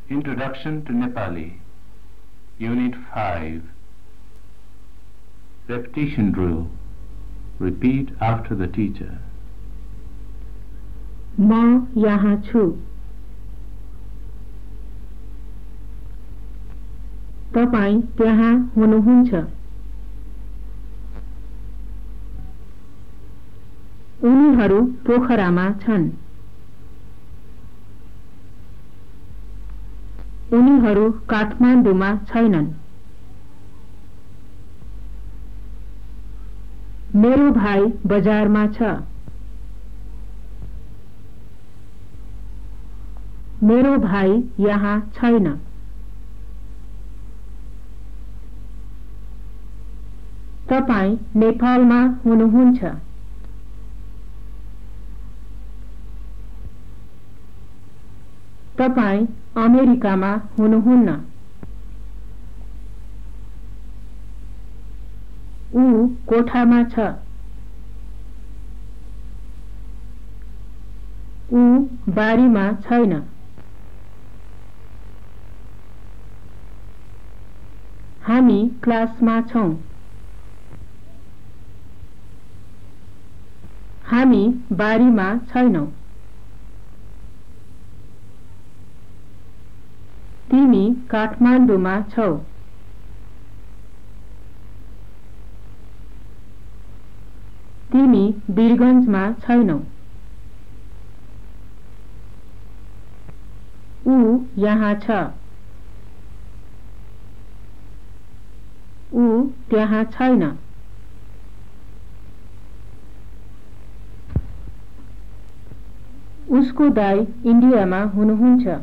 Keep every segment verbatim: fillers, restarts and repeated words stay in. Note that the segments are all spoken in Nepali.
Introduction to Nepali, Unit five. Repetition drill. Repeat after the teacher. म यहाँ छु. तपाईं त्यहाँ हुनुहुन्छ. उनीहरू पोखरामा छन्. उनीहरू काठमाडौँमा छैनन्. मेरो भाइ बजारमा छ. मेरो भाइ यहाँ छैन. तपाईं नेपालमा हुनुहुन्छ. तपाईं अमेरिकामा हुनुहुन्न. ऊ कोठामा छ. ऊ बारीमा छैन. हामी क्लासमा छौं. हामी बारीमा छैनौं. तिमी काठमाडौँमा छौ. तिमी वीरगन्जमा छैनौ. ऊ यहाँ छ. ऊ त्यहाँ छैन. उसको दाइ इन्डियामा हुनुहुन्छ.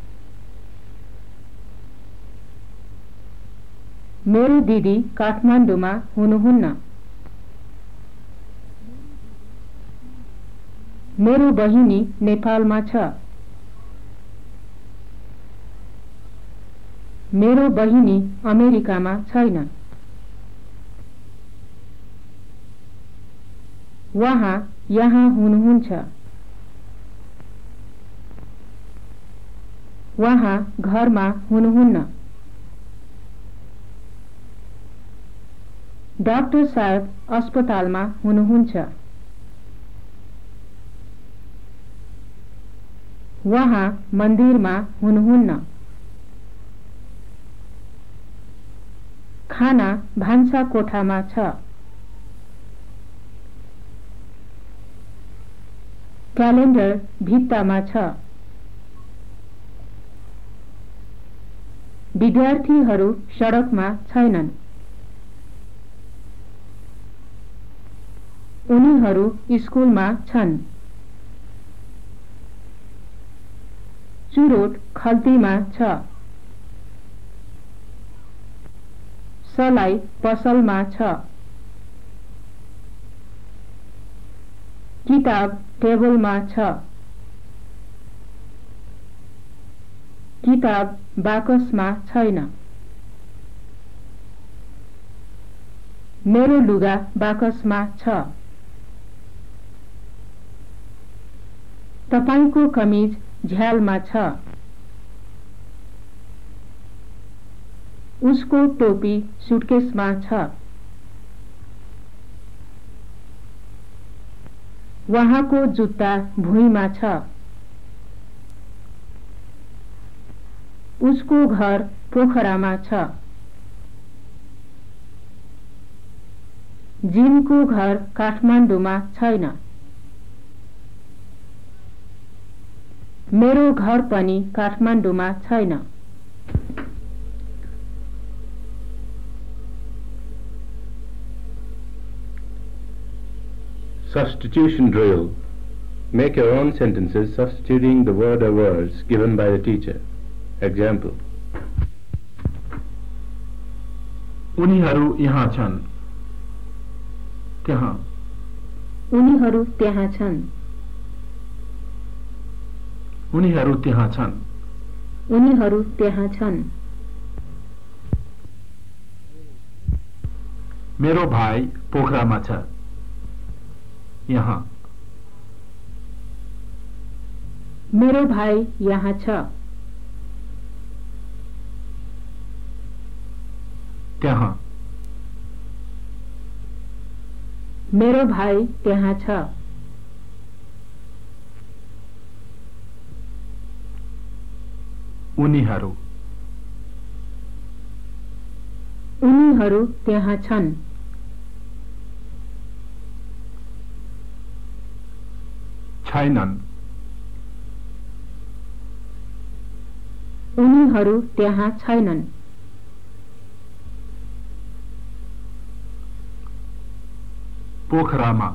मेरो दिदी काठमाडौँमा हुनुहुन्न. मेरो बहिनी नेपालमा छ. मेरो बहिनी अमेरिकामा छैन. उहाँ यहाँ हुनुहुन्छ. उहाँ घरमा हुनुहुन्न. डाक्टर साहब अस्पतालमा हुनुहुन्छ. उहाँ मन्दिरमा हुनुहुन्न. खाना भान्सा कोठामा छ. क्यालेन्डर भित्तामा छ. विद्यार्थीहरू सडकमा छैनन्. उनीहरू स्कुलमा छन्. चुरोट खल्तीमा छ. सलाई पसलमा छ. किताब टेबलमा छ. किताब बाकसमा छैन. मेरो लुगा बाकसमा छ. तपाईंको कमिज झ्यालमा छ. उसको टोपी सुटकेसमा छ. उहाँको जुत्ता भुइँमा छ. उसको घर पोखरामा छ. जिनको घर काठमाडौँमा छैन. मेरो घर पनि काठमाडौँमा छैन. Substitution drill. Make your own sentences substituting the word or words given by the teacher. Example. उनीहरू यहाँ छन्. त्यहाँ. उनीहरू त्यहाँ छन्. उनीहरू त्यहाँ छन्. उनीहरू त्यहाँ छन्. मेरो भाइ पोखरामा छ. यहाँ. मेरो भाइ यहाँ छ. त्यहाँ मेरो भाइ त्यहाँ छ उनीहरू उनीहरू त्यहाँ छन् छैनन् उनीहरू त्यहाँ छैनन् पोखरामा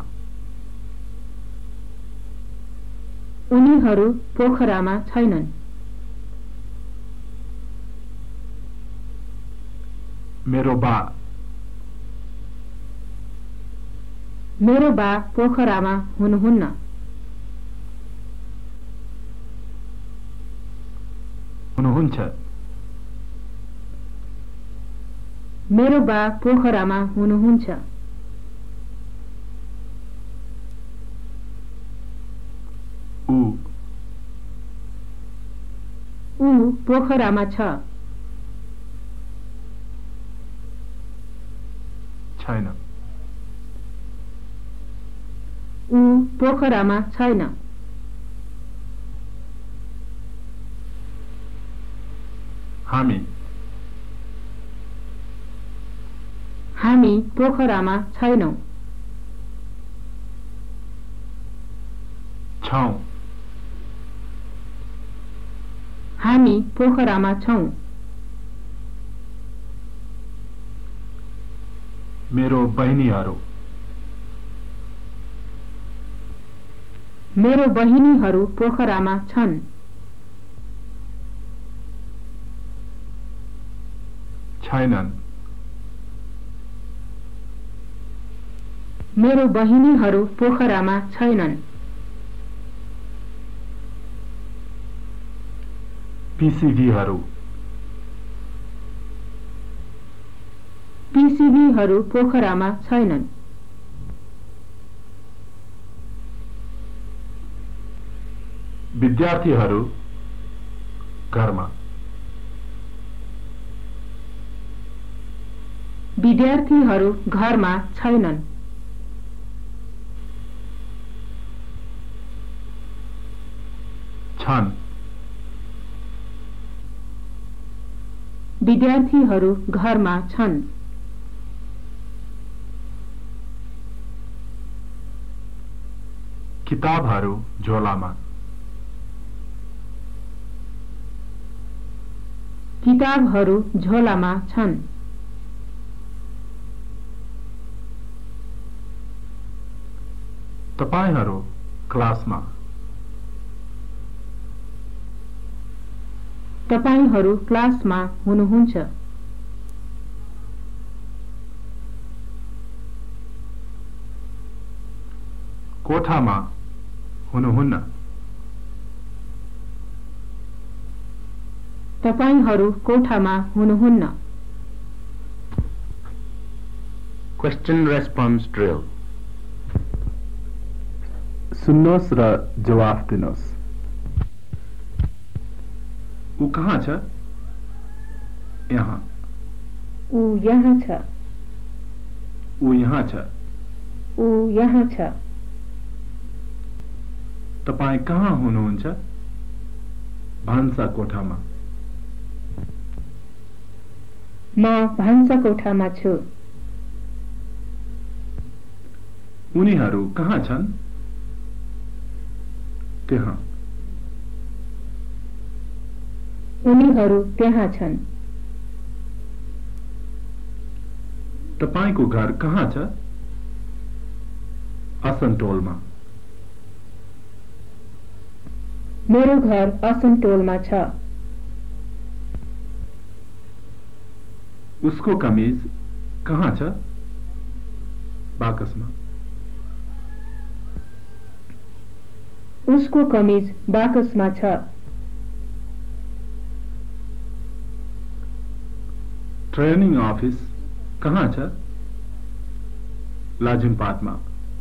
उनीहरू पोखरामा छैनन् मेरो बा मेरो बा पोखरामा हुनुहुन्न हुनुहुन्छ मेरो बा पोखरामा हुनुहुन्छ ऊ ऊ पोखरामा छ छैन ऊ पोखरामा छैन हामी हामी पोखरामा छैनौं छौं हामी पोखरामा छौं मेरो बहिनीहरू मेरो बहिनीहरू पोखरामा छन् छैनन् मेरो बहिनीहरू पोखरामा छैनन् पीसीबीहरू पीसीबीहरू पोखरामा छैनन् विद्यार्थीहरू घरमा विद्यार्थीहरू घरमा छैनन् छन् विद्यार्थीहरू घरमा छन् किताबहरू झोलामा किताबहरू झोलामा छन् तपाईहरू क्लासमा तपाईहरू क्लासमा हुनुहुन्छ कोठामा हुनुहुन्न तपाईहरू कोठामा हुनुहुन्न Question response drill. सुन्नुहोस् र जवाफ दिनुहोस् ऊ कहाँ छ यहाँ ऊ यहाँ छ ऊ यहाँ छ ऊ यहाँ छ तपाईँ कहाँ हुनुहुन्छ भान्सा कोठामा म भान्सा कोठामा छु उनीहरू कहाँ छन् त्यहाँ उनीहरू त्यहाँ छन् तपाईंको घर कहाँ छ असनटोलमा मेरो घर असनटोलमा छ उसको कमीज कहाँ छ बाकसमा उसको कमीज बाकसमा छ ट्रेनिंग ऑफिस कहाँ छ लाजिमपाटमा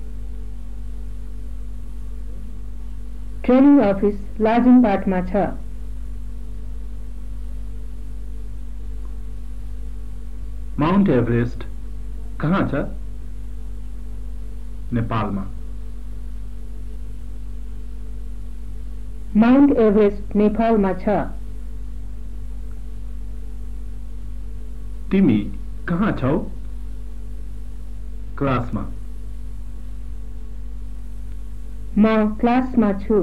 ट्रेनिंग अफिस लाजिमपाटमा छ माउन्ट माउन्ट एभरेस्ट कहाँ छ? नेपालमा। माउन्ट एभरेस्ट नेपालमा छ। तिमी कहाँ छौ? क्लासमा। म क्लासमा छु।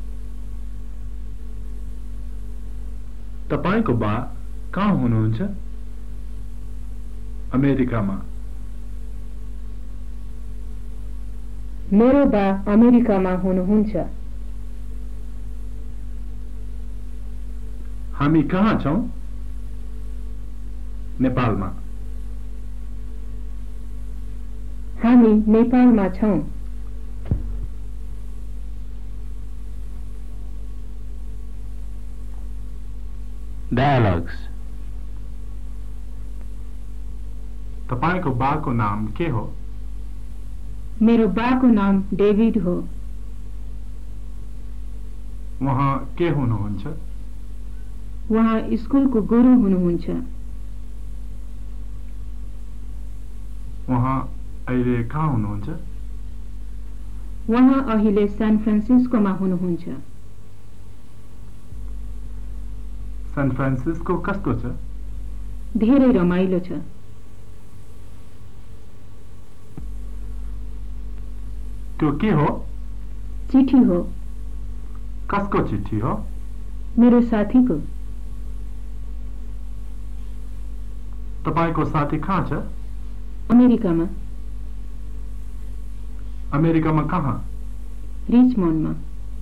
तपाईको बा कहाँ हुनुहुन्छ? अमेरिकामा। मेरो बा अमेरिकामा हुनुहुन्छ। हामी कहाँ छौं? नेपालमा। हामी नेपालमा छौं। Dialogues. तपाईको बाको नाम के हो? मेरो बाको नाम डेभिड हो। उहाँ के हुनुहुन्छ? उहाँ स्कुलको गुरु हुनुहुन्छ। उहाँ अहिले कहाँ हुनुहुन्छ? उहाँ अहिले सान फ्रान्सिस्कोमा हुनुहुन्छ। सान फ्रान्सिस्को कस्तो छ? धेरै रमाइलो छ। त्यो के हो? चिठी हो। कसको चिठी हो? मेरो साथीको। तपाईको साथी कहाँ छ? अमेरिकामा। अमेरिकामा कहाँ? रिचमन्डमा।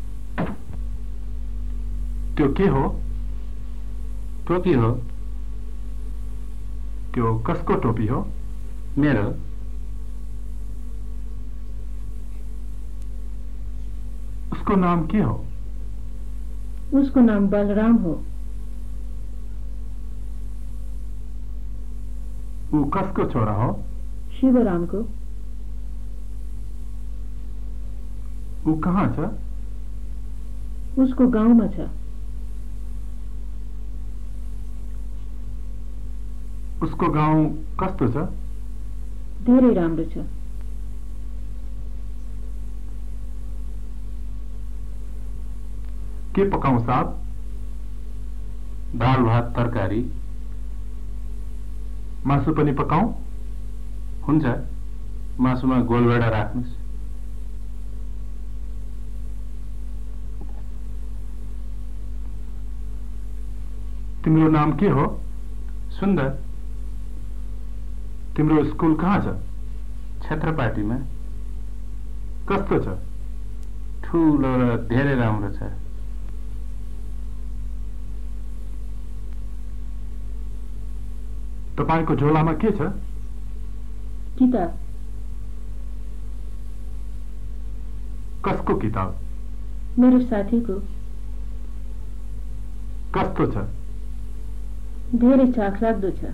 त्यो के हो? टोपी हो। त्यो कसको टोपी हो? मेरो। उसको नाम के हो? उसको नाम बलराम हो। ऊ कसको छोरा हो? शिवरामको। ऊ कहाँ छ? उसको गाउँमा छ। उसको गाउँ कस्तो छ? धेरै राम्रो छ। के पकाउँ साहब? दाल भात तरकारी। मासु पनि पकाउँ? हुन्छ, मासुमा गोलभेडा राख्नुस्। तिम्रो नाम के हो? सुन्दर। तिम्रो स्कुल कहाँ छ? क्षेत्रपाटीमा। कस्तो छ? ठुलो र धेरै राम्रो छ। तपाईको झोलामा के छ? किताब। कसको किताब? मेरो साथीको। कस्तो छ? धेरै चाखलाग्दो छ।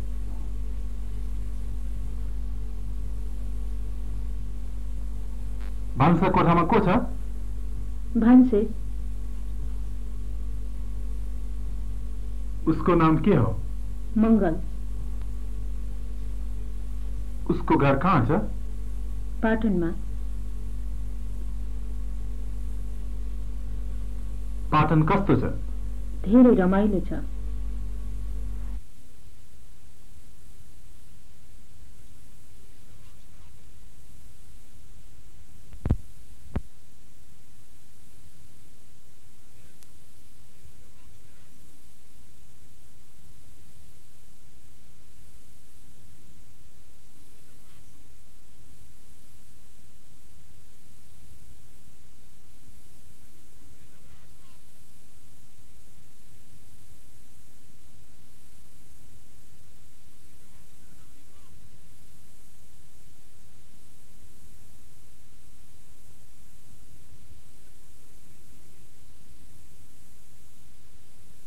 भान्सा कोठामा को छ? भान्से। उसको नाम के हो? मंगल। उसको घर कहाँ छ? पाटनमा। पाटन कस्तो छ? धेरै रमाइलो छ।